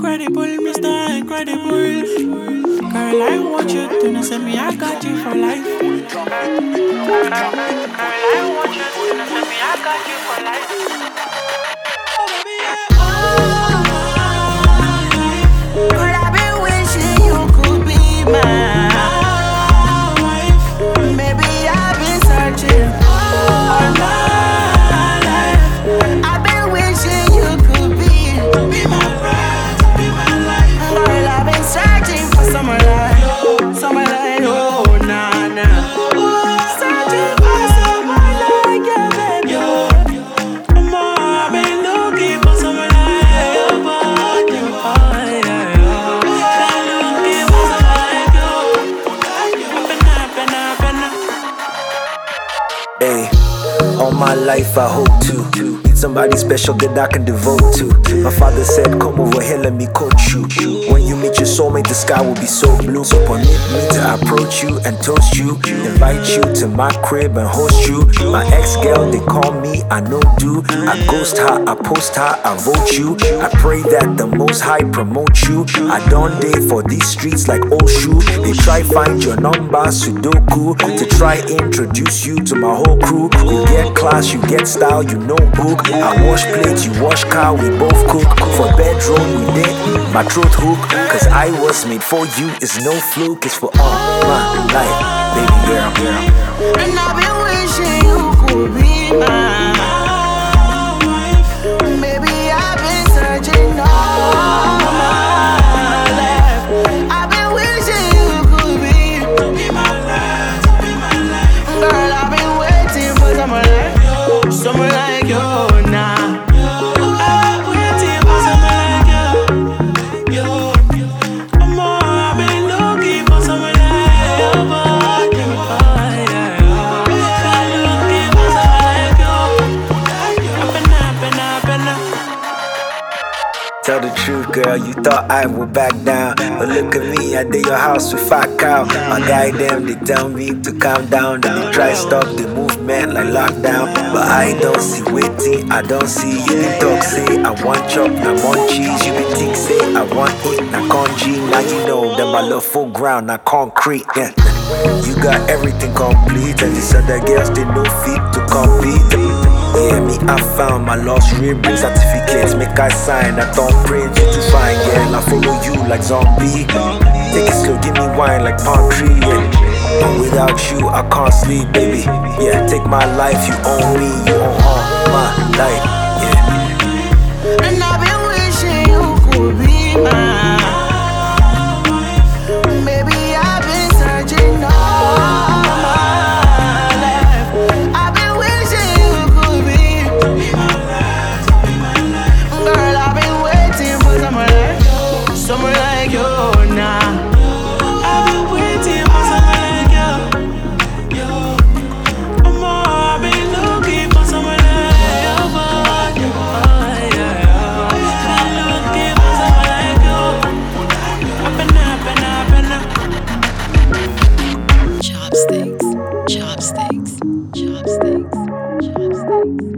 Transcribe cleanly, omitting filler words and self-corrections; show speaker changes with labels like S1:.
S1: incredible, Mr. Incredible. Girl, I want you to know, say me, I got you for life. Girl, I want you to know, say me, I got you for life. Oh, baby, yeah.
S2: But I've been wishing you could be mine. Maybe I've been searching all my life. I've been wishing you could be
S1: my prize, be my life.
S2: Girl, I've been searching for someone like oh, nah, nah. Searching for someone like you, baby.
S1: I've been looking for someone like you, but you, looking for someone like you.
S3: Hey, all my life I hope to need somebody special that I can devote to. My father said, come over here, let me coach you. When you meet your soulmate, the sky will be so blue. So permit me to approach you and toast you, invite you to my crib and host you. My ex-girl, they call me, I know do. I ghost her, I post her, I vote you. I pray that the Most High promote you. I don't date for these streets like old shoe. They try find your number, Sudoku, to try introduce you to my whole crew. You get class, you get style, you know book. I wash plates, you wash car, we both cook. For bedroom, we did my throat hook. Cause I was made for you, it's no fluke. It's for all my life, baby girl.
S2: And I've been wishing you could be mine. Maybe I've been searching all my life. I've been wishing you could be
S1: my prize, be my life.
S2: Girl, I've been waiting for someone like you, nah.
S1: I've been waiting for someone like you. I've been looking for someone like you, but you, looking for someone like you.
S3: Tell the truth, girl, you thought I would back down. But look at me, I did your house with 5 cow. My guy them, they tell me to calm down. Then they try stop the movement like lockdown. But I don't see waiting, I don't see you. They talk say, I want chop, I want cheese. You be think say, I want eat, na congee. Now you know that my love full ground, not concrete, yeah. You got everything complete. And these other girls, they no fit to compete. Yeah, me, I found my lost rib certificates. Make I sign, I don't print you to find, girl. I follow you like zombie. Take it slow, give me wine like palm tree, yeah. And without you, I can't sleep, baby. Yeah, take my life, you own me, you own all my life, yeah.
S2: And I've been wishing you could be mine. Maybe I've been searching all my life. I've been wishing you could be
S1: my prize, be my life.
S2: Girl, I've been waiting for someone like you, nah.
S1: I've been waiting for someone like you. I've been looking for someone like you, but you, been looking for someone like you.
S4: Chopsticks, chopsticks, chopsticks, chopsticks.